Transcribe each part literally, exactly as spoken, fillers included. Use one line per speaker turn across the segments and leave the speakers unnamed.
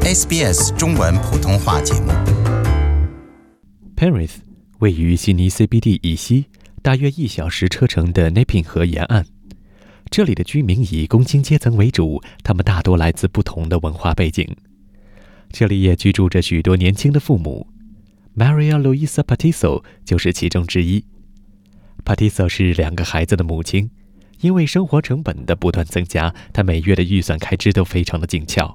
S B S 中文普通话节目。
Penrith 位于悉尼 C B D 以西，大约一小时车程的 Nepean 河沿岸。这里的居民以工薪阶层为主，他们大多来自不同的文化背景。这里也居住着许多年轻的父母。Maria Louisa Patiso 就是其中之一。Patiso 是两个孩子的母亲，因为生活成本的不断增加，她每月的预算开支都非常的紧俏。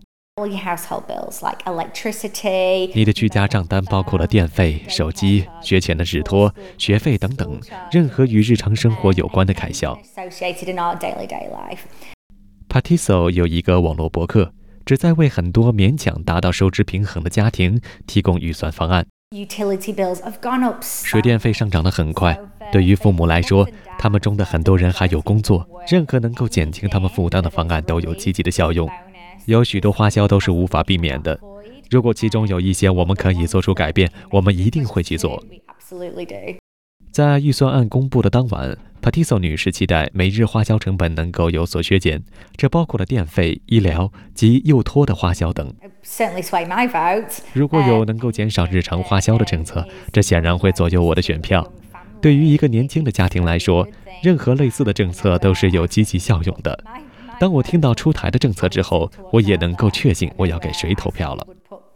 你的居家账单包括了电费、手机、学前的纸托、学费等等，任何与日常生活有关的开销。Patiso 有一个网络博客，旨在为很多勉强达到收支平衡的家庭提供预算方案。水电费上涨得很快，对于父母来说，他们中的很多人还有工作，任何能够减轻他们负担的方案都有积极的效用。有许多花销都是无法避免的，如果其中有一些我们可以做出改变，我们一定会去做。在预算案公布的当晚， Patiso 女士期待每日花销成本能够有所削减，这包括了电费、医疗及幼托的花销等。如果有能够减少日常花销的政策，这显然会左右我的选票。对于一个年轻的家庭来说，任何类似的政策都是有积极效用的。当我听到出台的政策之后，我也能够确信我要给谁投票了。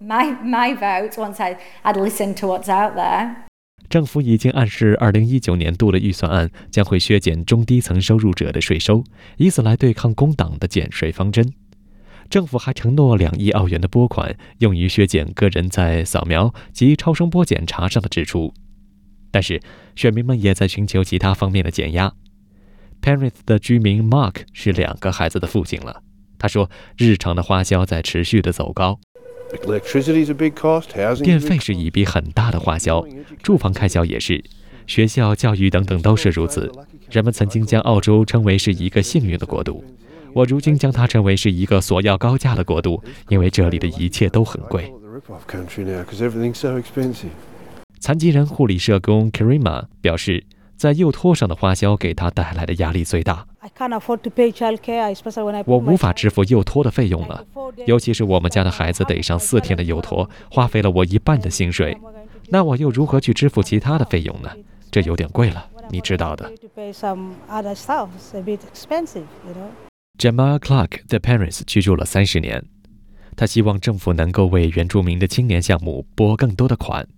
政府已经暗示二零一九年度的预算案将会削减中低层收入者的税收，以此来对抗工党的减税方针。政府还承诺两亿澳元的拨款用于削减个人在扫描及超声波检查上的支出。但是选民们也在寻求其他方面的减压。Penrith 的居民 Mark 是两个孩子的父亲了。他说，日常的花销在持续的走高。电费是一笔很大的花销，住房开销也是，学校、教育等等都是如此。人们曾经将澳洲称为是一个幸运的国度，我如今将它称为是一个索要高价的国度，因为这里的一切都很贵。残疾人护理社工 Karima 表示，在幼托上的花销给他带来的压力最大。我无法支付幼托的费用了，尤其是我们家的孩子得上四天的幼托，花费了我一半的薪水。那我又如何去支付其他的费用呢？这有点贵了，你知道的。Jamal Clark 在 Penrith 居住了三十年，他希望政府能够为原住民的青年项目拨更多的款。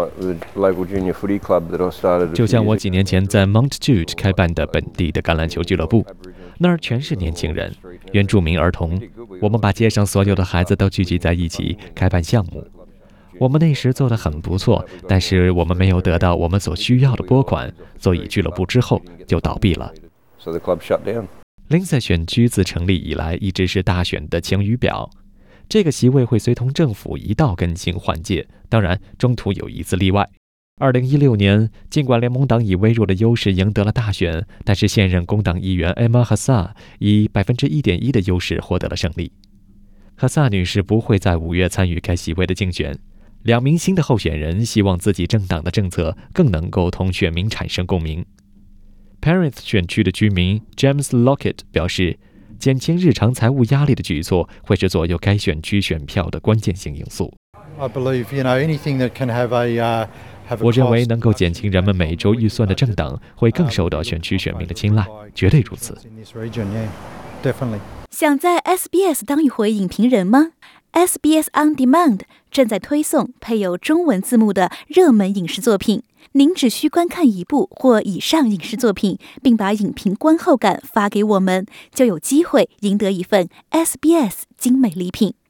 就像我几年前在 Mount Jude 开办的本地的橄榄球俱乐部，那儿全是年轻人、原住民儿童，我们把街上所有的孩子都聚集在一起开办项目。我们那时做得很不错，但是我们没有得到我们所需要的拨款，所以俱乐部之后就倒闭了。林赛选区自成立以来一直是大选的晴雨表，这个席位会随同政府一道更新换届，当然中途有一次例外。二零一六年，尽管联盟党以微弱的优势赢得了大选，但是现任工党议员 Emma Hassar 以 百分之一点一 的优势获得了胜利。Hassar 女士不会在五月参与该席位的竞选。两名新的候选人希望自己政党的政策更能够同选民产生共鸣。Penrith 选区的居民 James Lockett 表示，减轻日常财务压力的举措会是左右该选区选票的关键性因素。我认为能够减轻人们每周预算的政党会更受到选区选民的青睐，绝对如此。
想在 S B S 当一回影评人吗？ S B S On Demand 正在推送配有中文字幕的热门影视作品，您只需观看一部或以上影视作品，并把影评观后感发给我们，就有机会赢得一份 S B S 精美礼品。